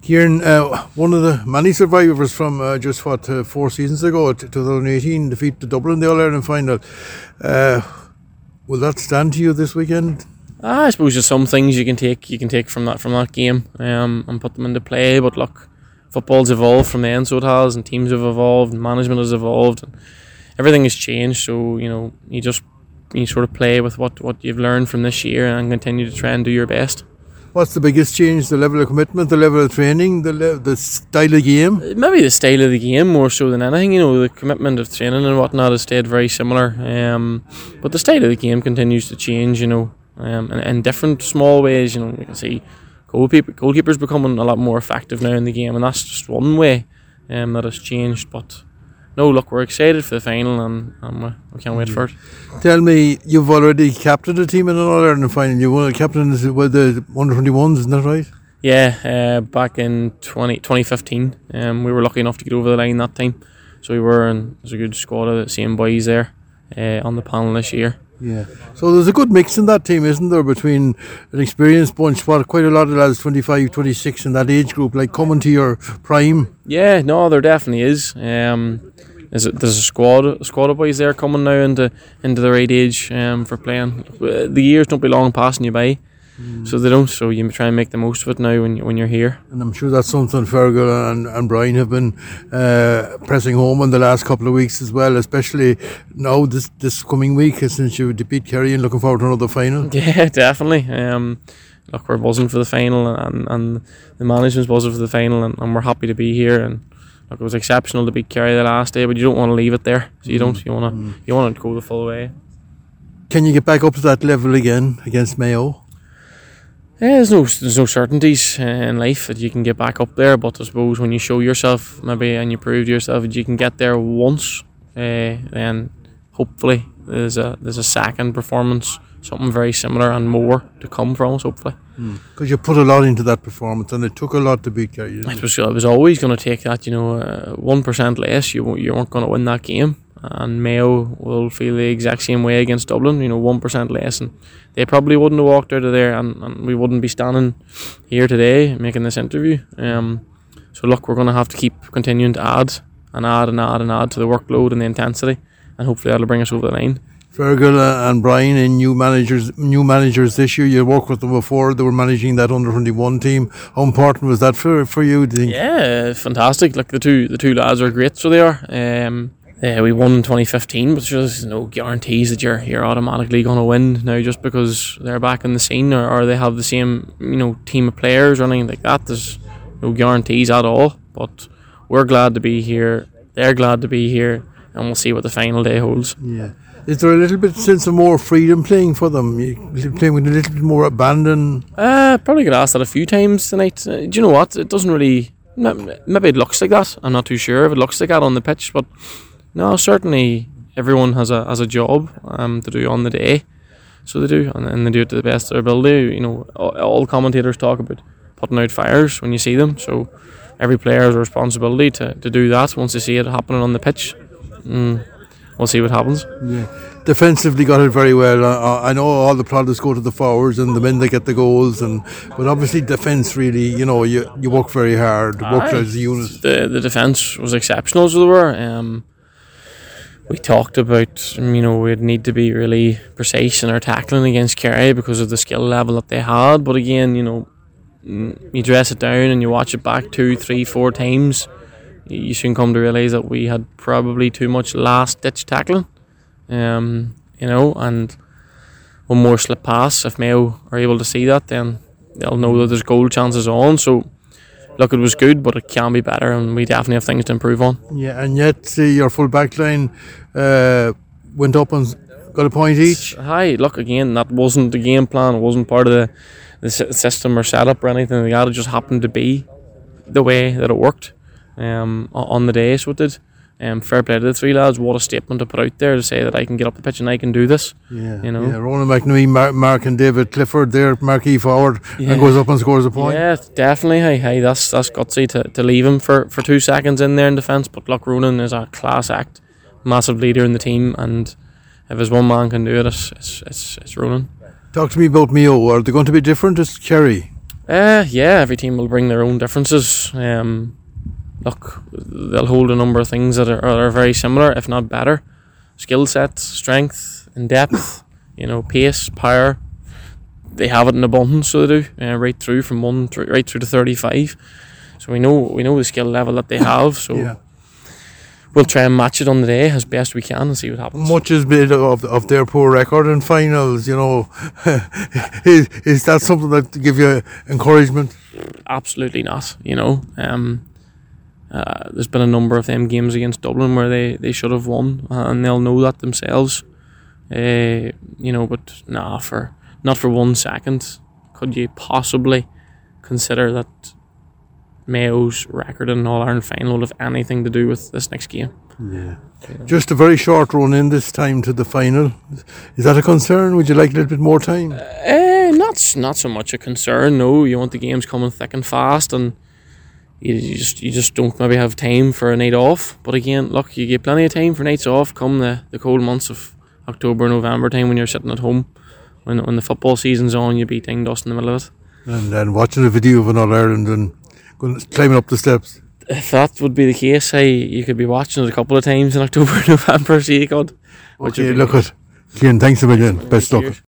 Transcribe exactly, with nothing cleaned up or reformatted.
Kieran, uh, one of the many survivors from uh, just what uh, four seasons ago, t- twenty eighteen, defeat to Dublin in the All Ireland final. Uh, will that stand to you this weekend? Ah, I suppose there's some things you can take you can take from that from that game um, and put them into play. But look, football's evolved from then, so it has, and teams have evolved, and management has evolved, and everything has changed. So you know, you just you sort of play with what, what you've learned from this year and continue to try and do your best. What's the biggest change? The level of commitment, the level of training, the le- the style of game? Maybe the style of the game more so than anything. You know, the commitment of training and whatnot has stayed very similar. Um, but the style of the game continues to change. You know, um, in, in different small ways. You know, you can see goalkeeper, goalkeepers becoming a lot more effective now in the game, and that's just one way um, that has changed. But no, look, we're excited for the final, and, and we, we can't wait for it. Tell me, you've already captained a team in an All Ireland final. You won a captain with the under twenty-ones, isn't that right? Yeah, uh, back in twenty, twenty fifteen, um, we were lucky enough to get over the line that time. So we were, and there's a good squad of the same boys there uh, on the panel this year. Yeah. So there's a good mix in that team, isn't there, between an experienced bunch, what, quite a lot of lads, twenty-five, twenty-six in that age group, like coming to your prime. Yeah, no, there definitely is. Um, there's a, there's a squad, a squad of boys there coming now into into the right age um, for playing. The years don't be long passing you by, mm. so they don't. So you try and make the most of it now when you, when you're here. And I'm sure that's something Fergal and, and Brian have been uh, pressing home in the last couple of weeks as well, especially now this this coming week since you defeat Kerry and looking forward to another final. Yeah, definitely. Um, look, we're buzzing for the final, and, and the management's buzzing for the final, and, and we're happy to be here. And look, it was exceptional to beat Kerry the last day, but you don't want to leave it there. So you don't. You want to. Mm. You want to go the full way. Can you get back up to that level again against Mayo? Yeah, there's no there's no certainties in life that you can get back up there, but I suppose when you show yourself maybe and you prove to yourself that you can get there once, uh, then hopefully there's a there's a second performance, something very similar and more to come from us, hopefully. Because mm. you put a lot into that performance, and it took a lot to beat Kerry. I was, I was always going to take that, you know, uh, one percent less, you you weren't going to win that game. And Mayo will feel the exact same way against Dublin, you know, one percent less, and they probably wouldn't have walked out of there, and, and we wouldn't be standing here today making this interview. Um, so look, we're going to have to keep continuing to add and add and add and add to the workload and the intensity, and hopefully that'll bring us over the line. Fergal and Brian, and new managers, new managers this year. You worked with them before; they were managing that under twenty-one team. How important was that for for you? Do you think? Yeah, fantastic. Like the two the two lads are great, so they are. Um, Yeah, we won in twenty fifteen, but there's no guarantees that you're you're automatically going to win now just because they're back in the scene, or, or they have the same, you know, team of players or anything like that. There's no guarantees at all, but we're glad to be here. They're glad to be here, and we'll see what the final day holds. Yeah. Is there a little bit sense of more freedom playing for them? You playing with a little bit more abandon? Uh, probably got asked that a few times tonight. Uh, do you know what? It doesn't really. Maybe it looks like that. I'm not too sure if it looks like that on the pitch, but. No, certainly everyone has a has a job um, to do on the day, so they do, and, and they do it to the best of their ability. You know, all, all commentators talk about putting out fires when you see them, so every player has a responsibility to, to do that once they see it happening on the pitch. Mm, we'll see what happens. Yeah. Defensively got it very well. I, I know all the plaudits go to the forwards and the men that get the goals, and but obviously defence really, you know, you you work very hard, work as a unit. The the defence was exceptional, so they were. Um, We talked about, you know, we'd need to be really precise in our tackling against Kerry because of the skill level that they had. But again, you know, you dress it down and you watch it back two, three, four times, you soon come to realise that we had probably too much last-ditch tackling. Um, you know, and one more slip pass, if Mayo are able to see that, then they'll know that there's goal chances on. So, look, it was good, but it can be better, and we definitely have things to improve on. Yeah, and yet see your full back line uh, went up and got a point each. Hi, look, again, that wasn't the game plan. It wasn't part of the, the system or setup or anything like that. It just happened to be the way that it worked um, on the day, so it did. Um, fair play to the three lads. What a statement to put out there to say that I can get up the pitch and I can do this. Yeah, you know. Yeah, Ronan McNamee, Mark, Mark and David Clifford there, marquee forward, yeah. And goes up and scores a point. Yeah, definitely. Hey, hey, that's that's gutsy to, to leave him for, for two seconds in there in defence. But look, Ronan is a class act, massive leader in the team, and if there's one man can do it, it's it's it's, it's Ronan. Talk to me about Mayo. Are they going to be different as Kerry? Uh, yeah, every team will bring their own differences. Um, look, they'll hold a number of things that are, are very similar, if not better. Skill set, strength, and depth. You know, pace, power. They have it in abundance, so they do. Uh, right through from one, through, right through to thirty-five. So we know we know the skill level that they have. So. Yeah. We'll try and match it on the day as best we can and see what happens. Much is made of of their poor record in finals, you know. is, is that something that give you encouragement? Absolutely not, you know. Um, uh, there's been a number of them games against Dublin where they, they should have won, uh, and they'll know that themselves. Uh, you know, but nah, for not for one second could you possibly consider that Mayo's record in an All-Ireland final will have anything to do with this next game. Yeah. Just a very short run in this time to the final. Is that a concern? Would you like a little bit more time? Uh, not not so much a concern. No, you want the games coming thick and fast, and you, you just you just don't maybe have time for a night off. But again, look, you get plenty of time for nights off come the, the cold months of October, November time when you're sitting at home. When when the football season's on, you be ding dust in the middle of it. And then watching a video of an All-Ireland and going climbing up the steps. If that would be the case, I you could be watching it a couple of times in October, November, so you could. Okay, look at Cian, thanks a million. Best luck.